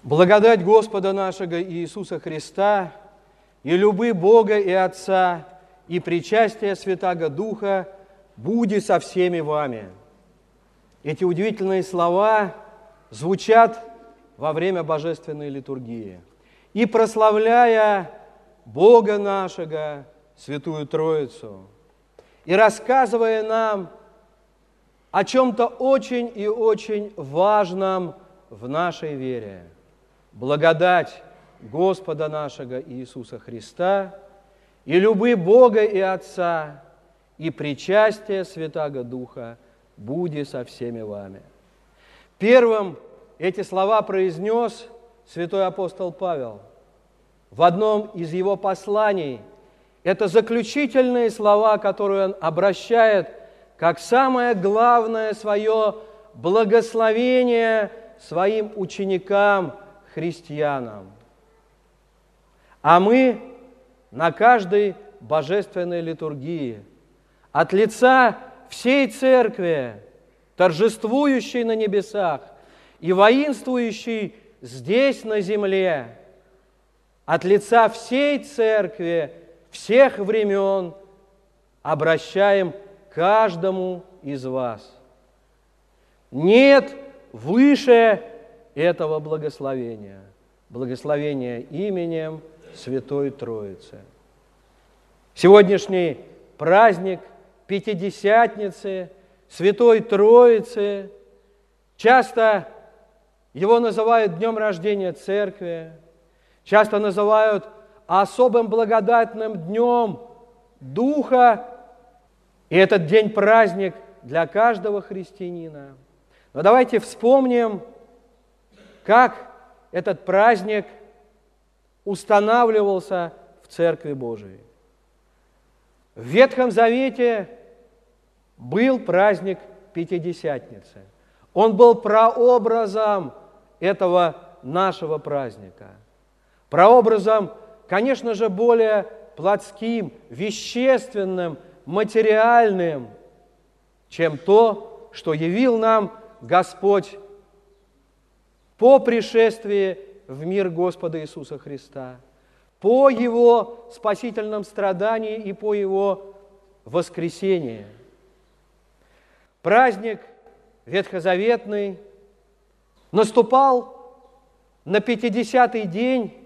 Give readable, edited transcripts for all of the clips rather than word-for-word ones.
Благодать Господа нашего Иисуса Христа и любы Бога и Отца и причастие Святаго Духа буди со всеми вами. Эти удивительные слова звучат во время божественной литургии. И прославляя Бога нашего, Святую Троицу, и рассказывая нам о чем-то очень и очень важном в нашей вере. Благодать Господа нашего Иисуса Христа и любы Бога и Отца и причастие Святаго Духа буди со всеми вами. Первым эти слова произнес святой апостол Павел в одном из его посланий. Это заключительные слова, которые он обращает как самое главное свое благословение своим ученикам, христианам. А мы на каждой божественной литургии от лица всей Церкви, торжествующей на небесах и воинствующей здесь на земле, от лица всей Церкви всех времен обращаем каждому из вас. Нет выше этого благословения, благословения именем Святой Троицы. Сегодняшний праздник Пятидесятницы, Святой Троицы, часто его называют днем рождения Церкви, часто называют особым благодатным днем Духа, и этот день праздник для каждого христианина. Но давайте вспомним, как этот праздник устанавливался в Церкви Божией. В Ветхом Завете был праздник Пятидесятницы. Он был прообразом этого нашего праздника. Прообразом, конечно же, более плотским, вещественным, материальным, чем то, что явил нам Господь по пришествии в мир Господа Иисуса Христа, по Его спасительном страдании и по Его воскресении. Праздник ветхозаветный наступал на 50-й день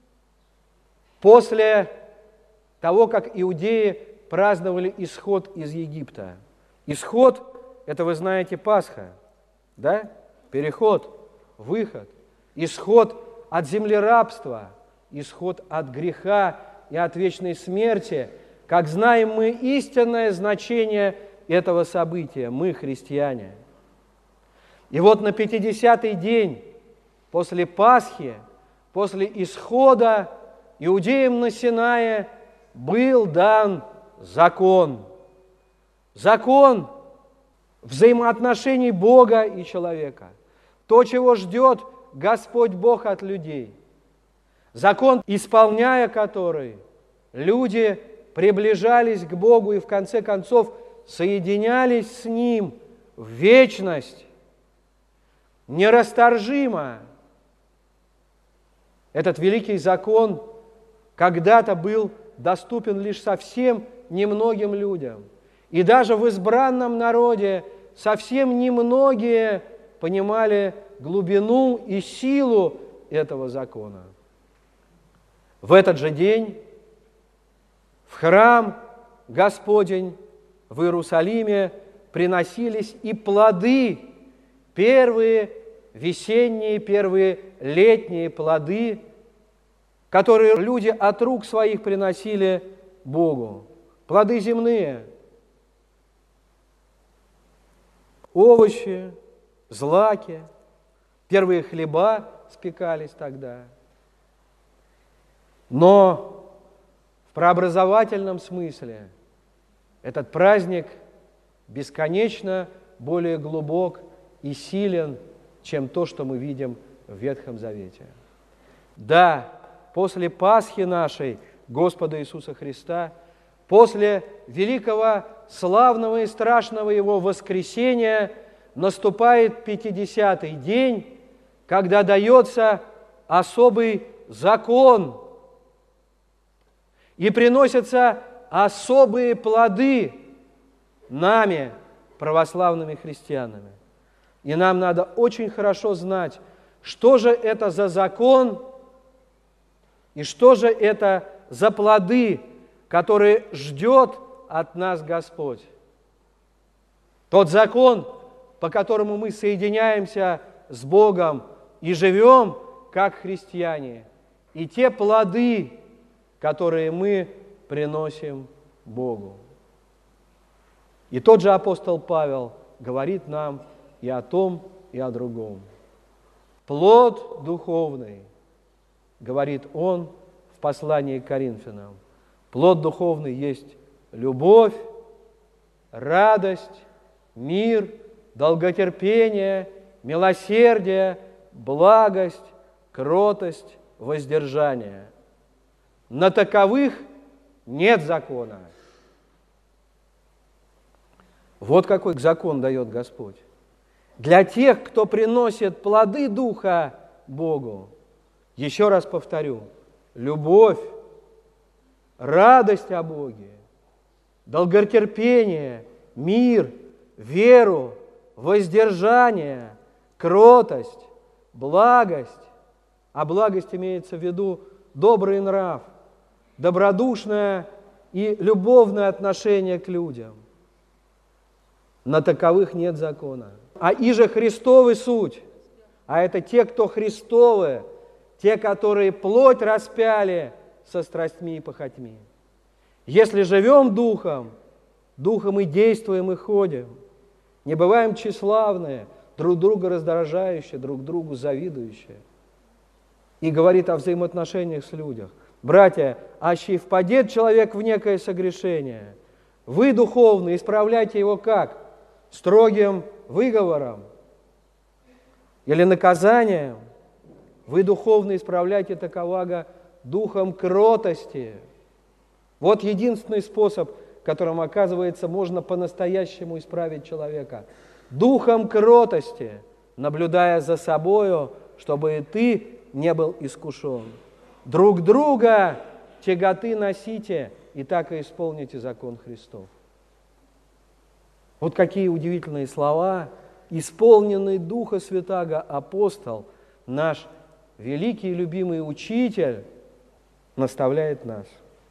после того, как иудеи праздновали исход из Египта. Исход – это, вы знаете, Пасха, да? Переход, выход, исход от землерабства, исход от греха и от вечной смерти. Как знаем мы истинное значение этого события, мы, христиане. И вот на 50-й день после Пасхи, после исхода, иудеям на Синае был дан закон. Закон взаимоотношений Бога и человека. То, чего ждет Господь Бог от людей. Закон, исполняя который, люди приближались к Богу и в конце концов соединялись с Ним в вечность. Нерасторжимо. Этот великий закон когда-то был доступен лишь совсем немногим людям. И даже в избранном народе совсем немногие понимали глубину и силу этого закона. В этот же день в храм Господень в Иерусалиме приносились и плоды, первые весенние, первые летние плоды, которые люди от рук своих приносили Богу. Плоды земные, овощи, злаки, первые хлеба спекались тогда. Но в прообразовательном смысле этот праздник бесконечно более глубок и силен, чем то, что мы видим в Ветхом Завете. Да, после Пасхи нашей Господа Иисуса Христа, после великого, славного и страшного Его воскресения наступает 50-й день, когда дается особый закон, и приносятся особые плоды нами, православными христианами. И нам надо очень хорошо знать, что же это за закон и что же это за плоды, которые ждет от нас Господь. Тот закон, по которому мы соединяемся с Богом и живем как христиане, и те плоды, которые мы приносим Богу. И тот же апостол Павел говорит нам и о том, и о другом. Плод духовный, говорит он в послании к Коринфянам. Плод духовный есть любовь, радость, мир, долготерпение, милосердие, благость, кротость, воздержание. На таковых нет закона. Вот какой закон дает Господь. Для тех, кто приносит плоды Духа Богу, еще раз повторю, любовь, радость о Боге, долготерпение, мир, веру, воздержание, кротость, благость. А благость имеется в виду добрый нрав, добродушное и любовное отношение к людям. На таковых нет закона. А иже Христовы суть, а это те, кто Христовы, те, которые плоть распяли со страстьми и похотьми. Если живем Духом, Духом и действуем, и ходим, не бываем тщеславные, друг друга раздражающие, друг другу завидующие. И говорит о взаимоотношениях с людьми. Братья, аще впадет человек в некое согрешение, вы, духовные, исправляйте его как? Строгим выговором или наказанием? Вы, духовные, исправляйте таковаго духом кротости. Вот единственный способ, которым, оказывается, можно по-настоящему исправить человека. Духом кротости, наблюдая за собою, чтобы и ты не был искушен. Друг друга тяготы носите, и так и исполните закон Христов. Вот какие удивительные слова, исполненный Духа Святаго апостол, наш великий и любимый учитель, наставляет нас.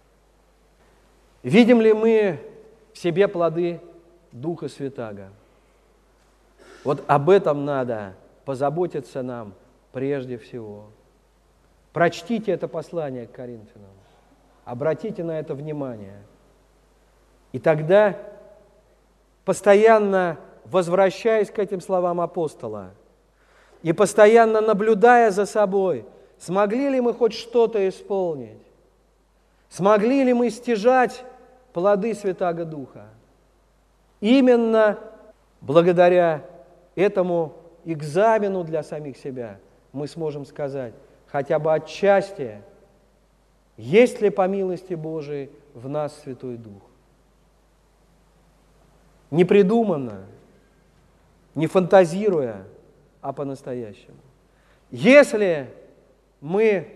Видим ли мы в себе плоды Духа Святаго? Вот об этом надо позаботиться нам прежде всего. Прочтите это послание к Коринфянам, обратите на это внимание. И тогда, постоянно возвращаясь к этим словам апостола и постоянно наблюдая за собой, смогли ли мы хоть что-то исполнить? Смогли ли мы стяжать плоды Святаго Духа? Именно благодаря этому экзамену для самих себя мы сможем сказать хотя бы отчасти, есть ли по милости Божией в нас Святой Дух. Не придуманно, не фантазируя, а по-настоящему. Если мы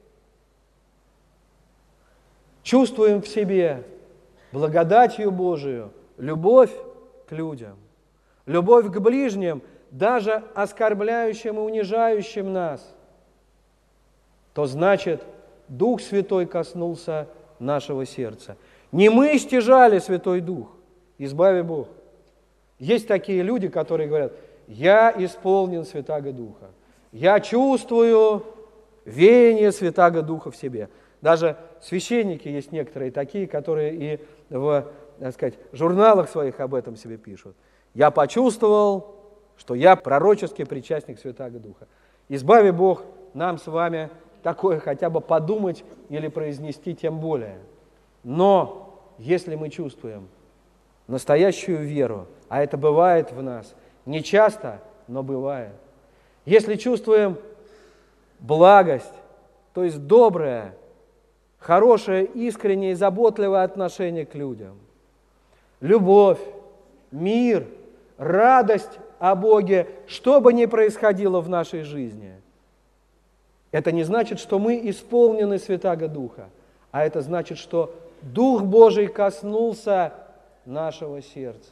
чувствуем в себе благодатью Божию любовь к людям, любовь к ближним, даже оскорбляющим и унижающим нас, то значит, Дух Святой коснулся нашего сердца. Не мы стяжали Святой Дух, избави Бог. Есть такие люди, которые говорят: я исполнен Святаго Духа, я чувствую веяние Святаго Духа в себе. Даже священники есть некоторые такие, которые и в, так сказать, журналах своих об этом себе пишут. Я почувствовал, что я пророческий причастник Святаго Духа. Избави Бог нам с вами такое хотя бы подумать или произнести тем более. Но если мы чувствуем настоящую веру, а это бывает в нас, не часто, но бывает. Если чувствуем благость, то есть доброе, хорошее, искреннее и заботливое отношение к людям, любовь, мир, радость о Боге, что бы ни происходило в нашей жизни, Это не значит, что мы исполнены Святаго Духа, а это значит, что Дух Божий коснулся нашего сердца.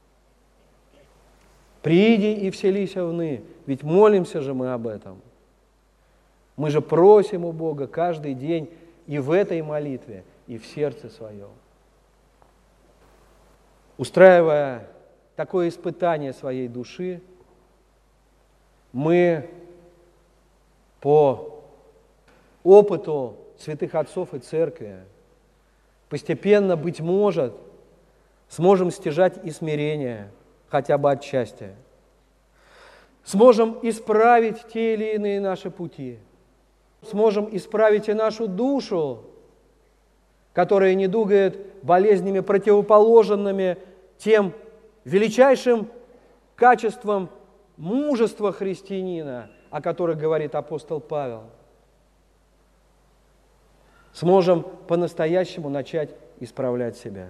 «Прииди и вселися вны», ведь молимся же мы об этом. Мы же просим у Бога каждый день и в этой молитве, и в сердце своем. Устраивая такое испытание своей души, мы по опыту святых отцов и церкви постепенно, быть может, сможем стяжать и смирение, хотя бы отчасти. Сможем исправить те или иные наши пути. Сможем исправить и нашу душу, которая недугает болезнями, противоположными тем величайшим качествам мужества христианина, о которых говорит апостол Павел. Сможем по-настоящему начать исправлять себя.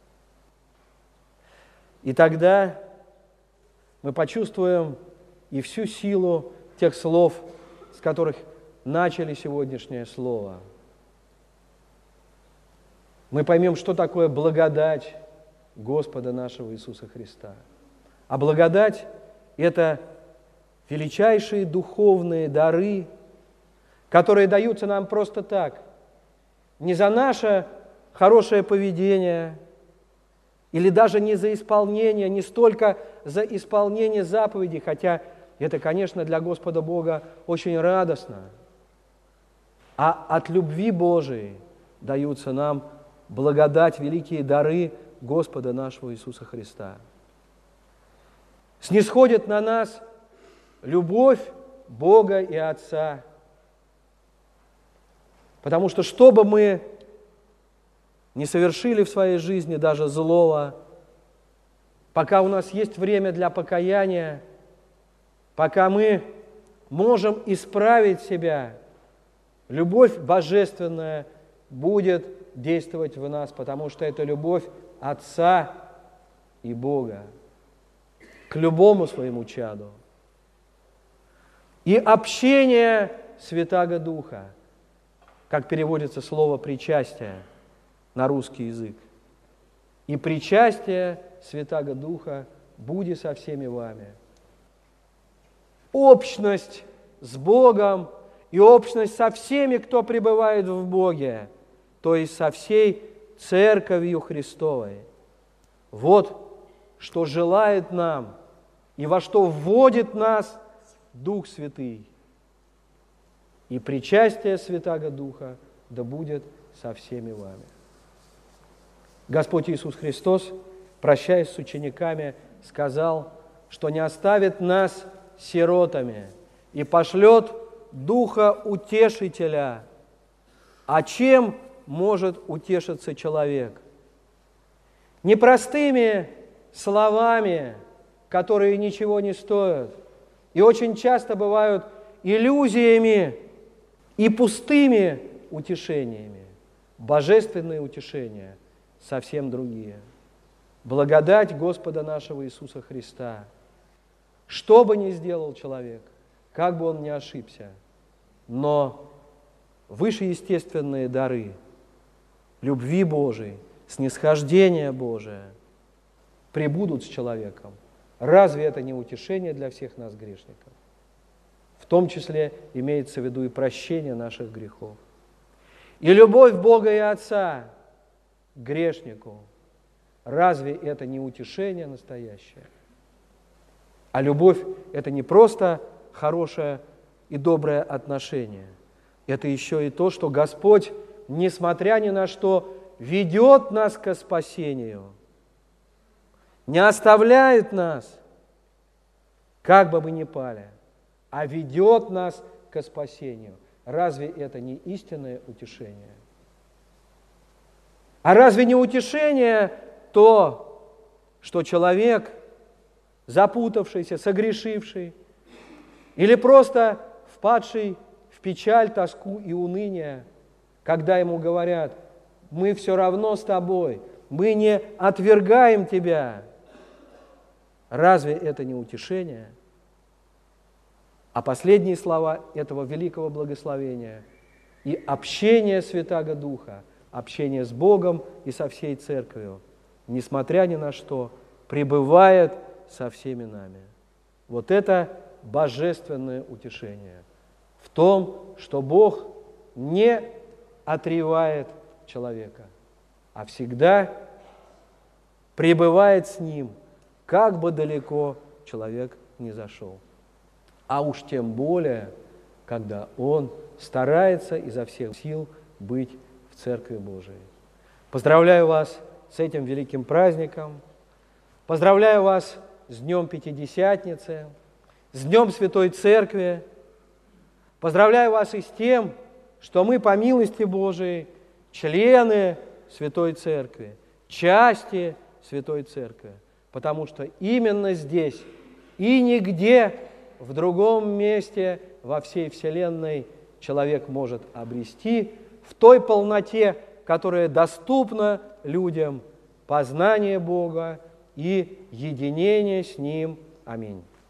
И тогда мы почувствуем и всю силу тех слов, с которых начали сегодняшнее слово. Мы поймем, что такое благодать Господа нашего Иисуса Христа. А благодать – это величайшие духовные дары, которые даются нам просто так, не за наше хорошее поведение, или даже не за исполнение, не столько за исполнение заповедей, хотя это, конечно, для Господа Бога очень радостно, а от любви Божией даются нам благодать, великие дары Господа нашего Иисуса Христа. Снисходит на нас любовь Бога и Отца, потому что бы мы не совершили в своей жизни даже злого, пока у нас есть время для покаяния, пока мы можем исправить себя, любовь божественная будет действовать в нас, потому что это любовь Отца и Бога к любому своему чаду. И общение Святаго Духа, как переводится слово «причастие» на русский язык. И причастие Святаго Духа будет со всеми вами. Общность с Богом и общность со всеми, кто пребывает в Боге, то есть со всей Церковью Христовой. Вот что желает нам и во что вводит нас Дух Святый. И причастие Святаго Духа да будет со всеми вами. Господь Иисус Христос, прощаясь с учениками, сказал, что не оставит нас сиротами и пошлет Духа Утешителя. А чем может утешиться человек? Не простыми словами, которые ничего не стоят, и очень часто бывают иллюзиями и пустыми утешениями. Божественные утешения совсем другие. Благодать Господа нашего Иисуса Христа. Что бы ни сделал человек, как бы он ни ошибся, но вышеестественные дары любви Божией, снисхождения Божия пребудут с человеком. Разве это не утешение для всех нас, грешников? В том числе имеется в виду и прощение наших грехов. И любовь Бога и Отца к грешнику. Разве это не утешение настоящее? А любовь – это не просто хорошее и доброе отношение. Это еще и то, что Господь, несмотря ни на что, ведет нас ко спасению, не оставляет нас, как бы мы ни пали, а ведет нас ко спасению. Разве это не истинное утешение? А разве не утешение то, что человек, запутавшийся, согрешивший, или просто впадший в печаль, тоску и уныние, когда ему говорят: мы все равно с тобой, мы не отвергаем тебя. Разве это не утешение? А последние слова этого великого благословения и общение Святаго Духа, общение с Богом и со всей Церковью, несмотря ни на что, пребывает со всеми нами. Вот это божественное утешение в том, что Бог не отрывает человека, а всегда пребывает с ним, как бы далеко человек ни зашел. А уж тем более, когда он старается изо всех сил быть в Церкви Божией. Поздравляю вас с этим великим праздником. Поздравляю вас с Днем Пятидесятницы, с Днем Святой Церкви. Поздравляю вас и с тем, что мы, по милости Божией, члены Святой Церкви, части Святой Церкви, потому что именно здесь и нигде в другом месте во всей Вселенной человек может обрести в той полноте, которая доступна людям, познание Бога и единение с Ним. Аминь.